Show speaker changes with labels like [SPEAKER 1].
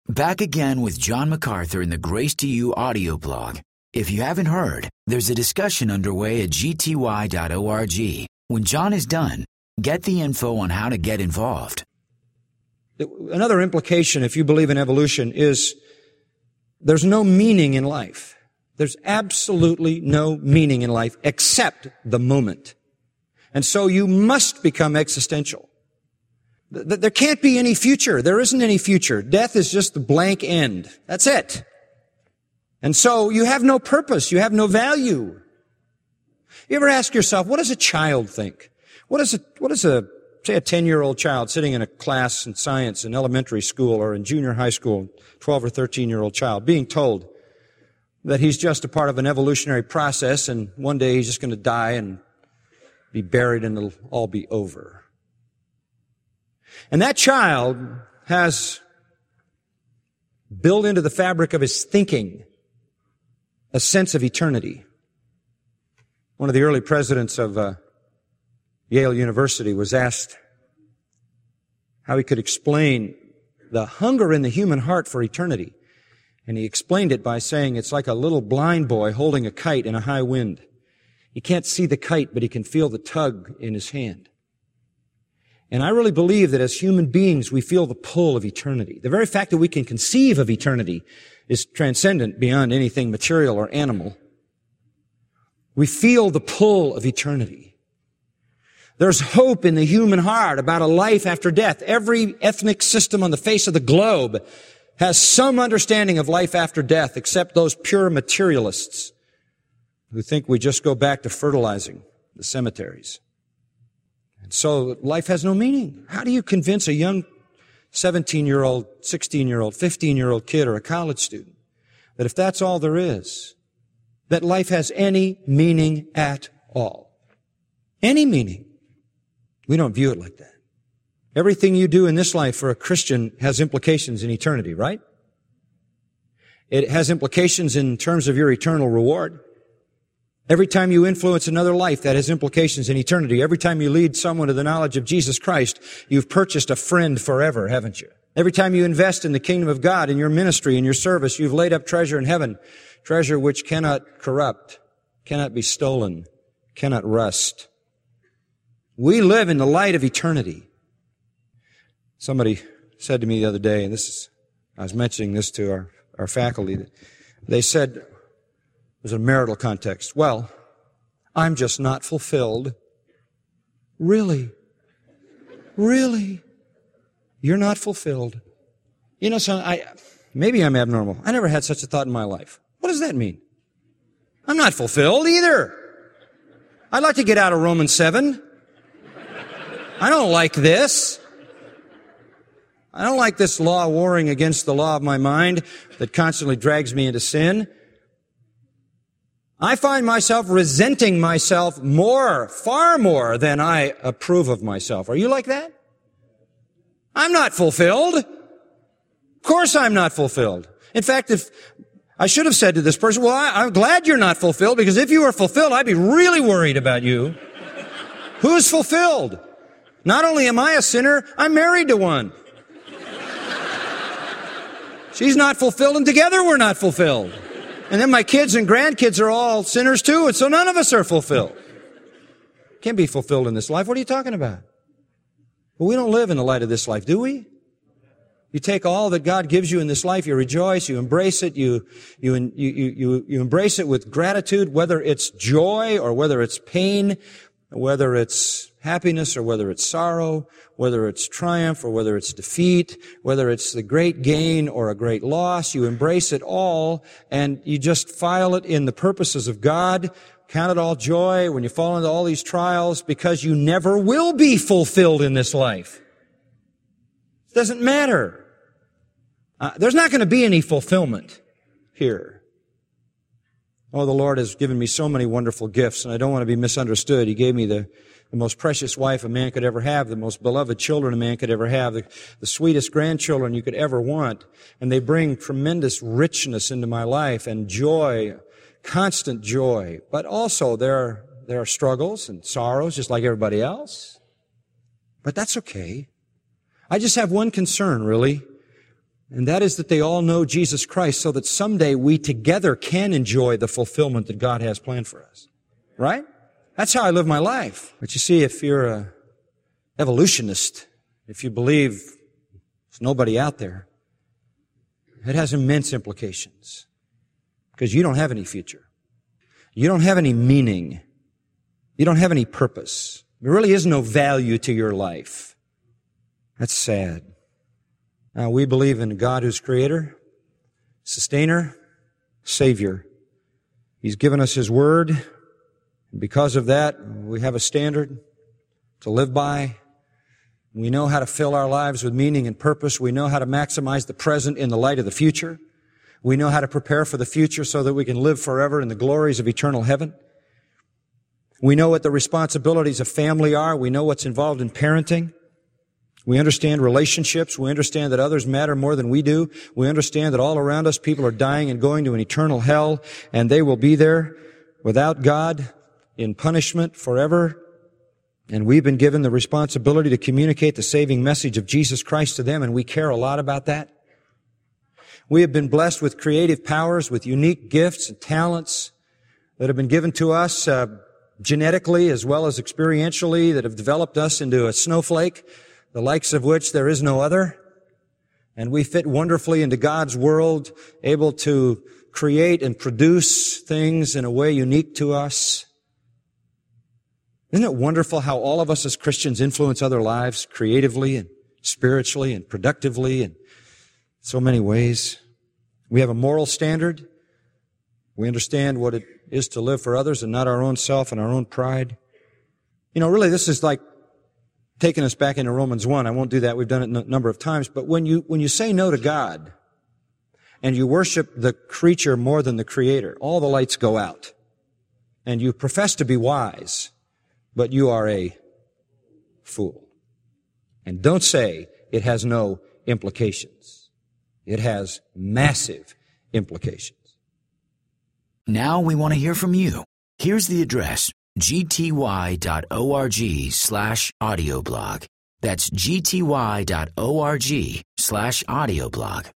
[SPEAKER 1] Back again with John MacArthur in the Grace to You audio blog. If you haven't heard, there's a discussion underway at gty.org. When John is done, get the info on how to get involved.
[SPEAKER 2] Another implication, if you believe in evolution, is there's no meaning in life. There's absolutely no meaning in life except the moment. And so you must become existential. There can't be any future. There isn't any future. Death is just the blank end. That's it. And so you have no purpose. You have no value. You ever ask yourself, what does a child think? What is a, say a 10-year-old child sitting in a class in science in elementary school or in junior high school, 12 or 13-year-old child, being told that he's just a part of an evolutionary process and one day he's just going to die and be buried and it'll all be over. And that child has built into the fabric of his thinking a sense of eternity. One of the early presidents of Yale University was asked how he could explain the hunger in the human heart for eternity. And he explained it by saying it's like a little blind boy holding a kite in a high wind. He can't see the kite, but he can feel the tug in his hand. And I really believe that as human beings, we feel the pull of eternity. The very fact that we can conceive of eternity is transcendent beyond anything material or animal. We feel the pull of eternity. There's hope in the human heart about a life after death. Every ethnic system on the face of the globe has some understanding of life after death, except those pure materialists who think we just go back to fertilizing the cemeteries. And so life has no meaning. How do you convince a young 17-year-old, 16-year-old, 15-year-old kid or a college student that if that's all there is, that life has any meaning at all? Any meaning. We don't view it like that. Everything you do in this life for a Christian has implications in eternity, right? It has implications in terms of your eternal reward. Every time you influence another life, that has implications in eternity. Every time you lead someone to the knowledge of Jesus Christ, you've purchased a friend forever, haven't you? Every time you invest in the kingdom of God, in your ministry, in your service, you've laid up treasure in heaven, treasure which cannot corrupt, cannot be stolen, cannot rust. We live in the light of eternity. Somebody said to me the other day, and I was mentioning this to our faculty, they said, there's a marital context. Well, I'm just not fulfilled. Really? Really? You're not fulfilled. You know, son, maybe I'm abnormal. I never had such a thought in my life. What does that mean? I'm not fulfilled either. I'd like to get out of Romans 7. I don't like this. I don't like this law warring against the law of my mind that constantly drags me into sin. I find myself resenting myself more, far more than I approve of myself. Are you like that? I'm not fulfilled. Of course I'm not fulfilled. In fact, if I should have said to this person, well, I'm glad you're not fulfilled, because if you were fulfilled, I'd be really worried about you. Who's fulfilled? Not only am I a sinner, I'm married to one. She's not fulfilled, and together we're not fulfilled. And then my kids and grandkids are all sinners too, and so none of us are fulfilled. Can't be fulfilled in this life. What are you talking about? Well, we don't live in the light of this life, do we? You take all that God gives you in this life, you rejoice, you embrace it, you embrace it with gratitude, whether it's joy or whether it's pain, whether it's happiness or whether it's sorrow, whether it's triumph or whether it's defeat, whether it's the great gain or a great loss. You embrace it all and you just file it in the purposes of God. Count it all joy when you fall into all these trials, because you never will be fulfilled in this life. It doesn't matter. There's not going to be any fulfillment here. Oh, the Lord has given me so many wonderful gifts, and I don't want to be misunderstood. He gave me the most precious wife a man could ever have, the most beloved children a man could ever have, the sweetest grandchildren you could ever want. And they bring tremendous richness into my life and joy, constant joy. But also there are struggles and sorrows just like everybody else. But that's okay. I just have one concern, really. And that is that they all know Jesus Christ so that someday we together can enjoy the fulfillment that God has planned for us. Right? That's how I live my life. But you see, if you're an evolutionist, if you believe there's nobody out there, it has immense implications. Because you don't have any future. You don't have any meaning. You don't have any purpose. There really is no value to your life. That's sad. Now, we believe in God who's creator, sustainer, savior. He's given us His word. And because of that, we have a standard to live by. We know how to fill our lives with meaning and purpose. We know how to maximize the present in the light of the future. We know how to prepare for the future so that we can live forever in the glories of eternal heaven. We know what the responsibilities of family are. We know what's involved in parenting. We understand relationships. We understand that others matter more than we do. We understand that all around us people are dying and going to an eternal hell, and they will be there without God in punishment forever. And we've been given the responsibility to communicate the saving message of Jesus Christ to them, and we care a lot about that. We have been blessed with creative powers, with unique gifts and talents that have been given to us genetically as well as experientially, that have developed us into a snowflake, the likes of which there is no other. And we fit wonderfully into God's world, able to create and produce things in a way unique to us. Isn't it wonderful how all of us as Christians influence other lives creatively and spiritually and productively in so many ways? We have a moral standard. We understand what it is to live for others and not our own self and our own pride. You know, really, this is like taking us back into Romans 1. I won't do that. We've done it a number of times. But when you say no to God and you worship the creature more than the Creator, all the lights go out. And you profess to be wise, but you are a fool. And don't say it has no implications. It has massive implications.
[SPEAKER 1] Now we want to hear from you. Here's the address, gty.org/audioblog. That's gty.org/audioblog.